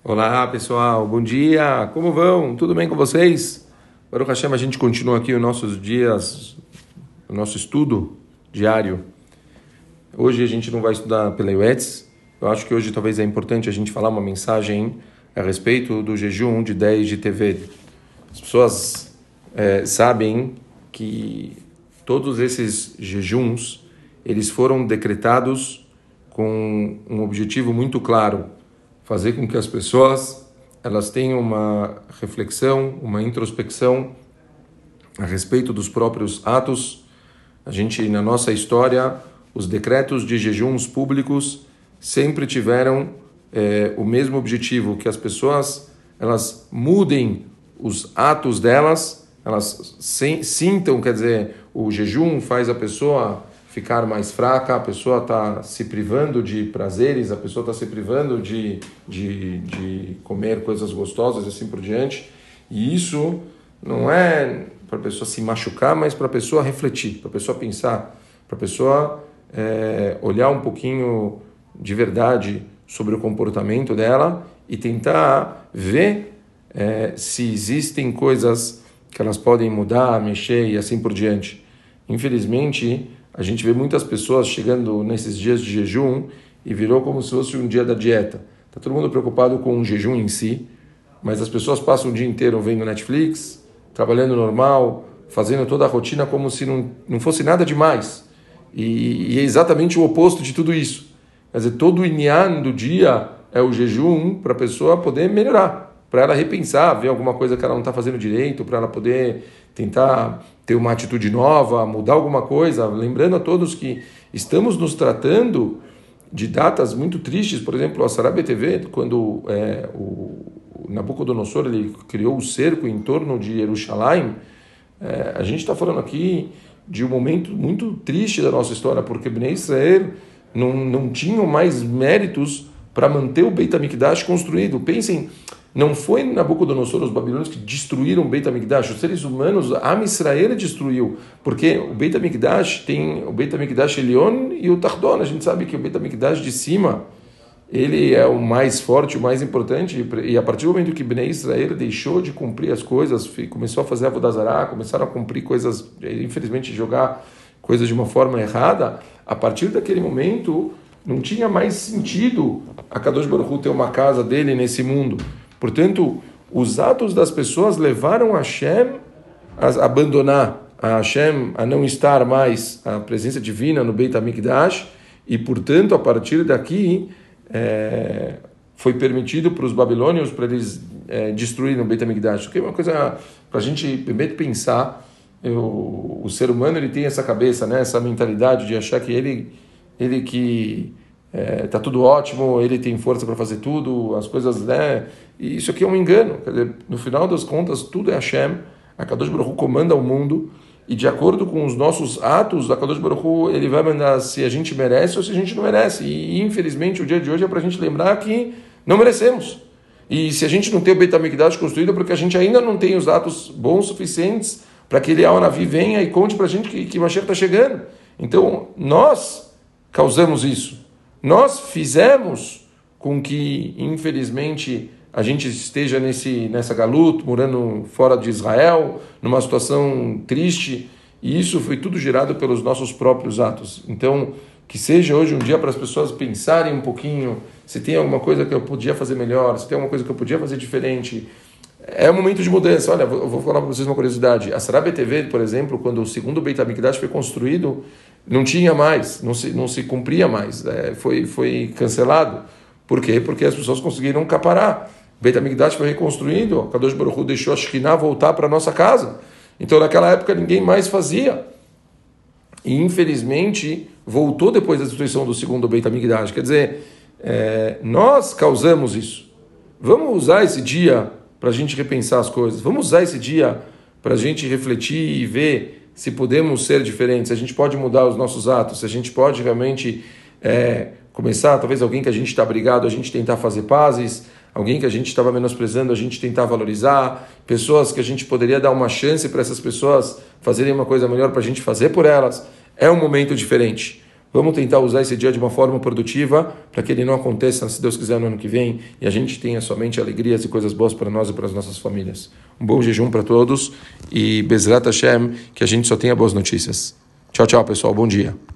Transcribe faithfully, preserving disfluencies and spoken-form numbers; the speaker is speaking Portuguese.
Olá pessoal, bom dia, como vão? Tudo bem com vocês? Baruch Hashem, a gente continua aqui os nossos dias, o nosso estudo diário. Hoje a gente não vai estudar pela U E T S, eu acho que hoje talvez é importante a gente falar uma mensagem a respeito do jejum de dez de T V. As pessoas é, sabem que todos esses jejuns, eles foram decretados com um objetivo muito claro, fazer com que as pessoas elas tenham uma reflexão, uma introspecção a respeito dos próprios atos. A gente, na nossa história, os decretos de jejuns públicos sempre tiveram é, o mesmo objetivo, que as pessoas elas mudem os atos delas, elas se, sintam, quer dizer, o jejum faz a pessoa ficar mais fraca, a pessoa está se privando de prazeres, a pessoa está se privando de, de, de comer coisas gostosas e assim por diante. E isso não é para a pessoa se machucar, mas para a pessoa refletir, para a pessoa pensar, para a pessoa é, olhar um pouquinho de verdade sobre o comportamento dela e tentar ver é, se existem coisas que elas podem mudar, mexer e assim por diante. Infelizmente, a gente vê muitas pessoas chegando nesses dias de jejum e virou como se fosse um dia da dieta. Está todo mundo preocupado com o jejum em si, mas as pessoas passam o dia inteiro vendo Netflix, trabalhando normal, fazendo toda a rotina como se não, não fosse nada demais. E, e é exatamente o oposto de tudo isso. Quer dizer, todo o inyan do dia é o jejum para a pessoa poder melhorar, para ela repensar, ver alguma coisa que ela não está fazendo direito, para ela poder tentar ter uma atitude nova, mudar alguma coisa. Lembrando a todos que estamos nos tratando de datas muito tristes. Por exemplo, a Sarah B T V, quando é, o Nabucodonosor ele criou o cerco em torno de Jerusalém, é, a gente está falando aqui de um momento muito triste da nossa história, porque Bnei Israel não, não tinham mais méritos para manter o Beit HaMikdash construído. Pensem, não foi Nabucodonosor, os babilônios, que destruíram o Beit HaMikdash. Os seres humanos, a Israel destruiu. Porque o Beit HaMikdash tem o Beit HaMikdash Elyon e o Tardon. A gente sabe que o Beit HaMikdash de cima, ele é o mais forte, o mais importante. E a partir do momento que Bnei Israel deixou de cumprir as coisas, começou a fazer Avodah Zarah, começaram a cumprir coisas, infelizmente, jogar coisas de uma forma errada, a partir daquele momento não tinha mais sentido a Kadosh Baruch Hu ter uma casa dele nesse mundo. Portanto, os atos das pessoas levaram a Hashem a abandonar, a Hashem a não estar mais a presença divina no Beit HaMikdash, e, portanto, a partir daqui, é, foi permitido para os babilônios, para eles é, destruírem o Beit HaMikdash. Isso aqui é uma coisa para a gente pensar. Eu, o ser humano ele tem essa cabeça, né, essa mentalidade de achar que ele, ele que... está é, tudo ótimo, ele tem força para fazer tudo, as coisas, né? E isso aqui é um engano. Quer dizer, no final das contas, tudo é Hashem. A Kadosh Baruch Hu comanda o mundo, e de acordo com os nossos atos, a Kadosh Baruch Hu, ele vai mandar se a gente merece ou se a gente não merece. E, infelizmente, o dia de hoje é para a gente lembrar que não merecemos. E se a gente não tem o Beit HaMikdash construído, é porque a gente ainda não tem os atos bons suficientes para que ele, Al-Navi, venha e conte para a gente que, que Mashiach está chegando. Então, nós causamos isso. Nós fizemos com que, infelizmente, a gente esteja nesse, nessa galuta, morando fora de Israel, numa situação triste, e isso foi tudo gerado pelos nossos próprios atos. Então, que seja hoje um dia para as pessoas pensarem um pouquinho se tem alguma coisa que eu podia fazer melhor, se tem alguma coisa que eu podia fazer diferente. É um momento de mudança. Olha, eu vou falar para vocês uma curiosidade. A Sarah B T V, por exemplo, quando o segundo Beit HaMikdash foi construído, não tinha mais, não se, não se cumpria mais, é, foi, foi cancelado. Por quê? Porque as pessoas conseguiram caparar. O Beit HaMikdash foi reconstruído, a Kadosh Baruch Hu deixou a Shekhinah voltar para a nossa casa. Então, naquela época, ninguém mais fazia. E, infelizmente, voltou depois da destruição do segundo Beit HaMikdash. Quer dizer, é, nós causamos isso. Vamos usar esse dia para a gente repensar as coisas. Vamos usar esse dia para a gente refletir e ver se podemos ser diferentes, se a gente pode mudar os nossos atos, se a gente pode realmente é, começar, talvez alguém que a gente está brigado, a gente tentar fazer pazes, alguém que a gente estava menosprezando, a gente tentar valorizar, pessoas que a gente poderia dar uma chance para essas pessoas fazerem uma coisa melhor para a gente fazer por elas. É um momento diferente. Vamos tentar usar esse dia de uma forma produtiva para que ele não aconteça, se Deus quiser, no ano que vem e a gente tenha somente alegrias e coisas boas para nós e para as nossas famílias. Um bom jejum para todos e Bezrat Hashem, que a gente só tenha boas notícias. Tchau, tchau, pessoal. Bom dia.